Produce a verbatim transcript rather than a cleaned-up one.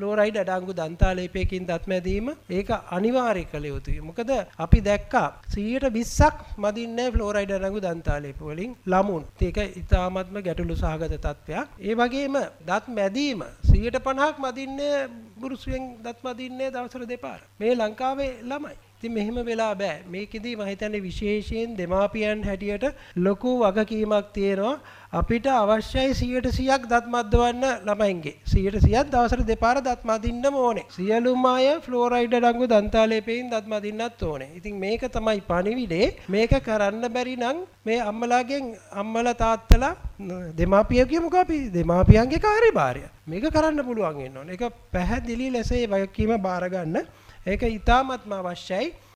ෆ්ලෝරයිඩ් අඩංගු දන්තාලේපයකින් දත් මැදීම ඒක අනිවාර්ය කළ යුතුයි. මොකද අපි දැක්කා සීයට විස්සක් මදින්නේ ෆ්ලෝරයිඩ් අඩංගු දන්තාලේප වලින් ළමුන්. ඒක ඉතාමත්ම ගැටලු සහගත තත්ත්වයක්. ඒ වගේම දත් මැදීම සීයට පනහක් මදින්නේ බුරුසුවෙන් දත් මදින්නේ දවසට දෙපාර. මේ ලංකාවේ ළමයි. ඉතින් මෙහෙම වෙලා බෑ. මේකෙදි මම හිතන්නේ විශේෂයෙන් දෙමාපියන් හැටියට ලොකු වගකීමක් තියෙනවා. අපිට අවශ්‍යයි සීයට සීයක් දත් මද්දවන්න ළමයින්ගේ. සීයට සීයක් දවසට දෙපාර දත් මදින්නම ඕනේ. සියලුම අය ෆ්ලෝරයිඩ් අඩංගු දන්තාලේපයෙන් දත් මදින්නත් ඕනේ. ඉතින් මේක තමයි පණිවිඩේ. මේක කරන්න බැරි නම් මේ අම්මලාගෙන් අම්මලා තාත්තලා දෙමාපියෝ කියමුකෝ අපි දෙමාපියන්ගේ කාර්යභාරය. මේක කරන්න පුළුවන් වෙන්න ඕනේ. ඒක පැහැදිලි ලෙස ඒ වගකීම බාර ගන්න. ඒක ඉතාමත්ම අවශ්‍යයි.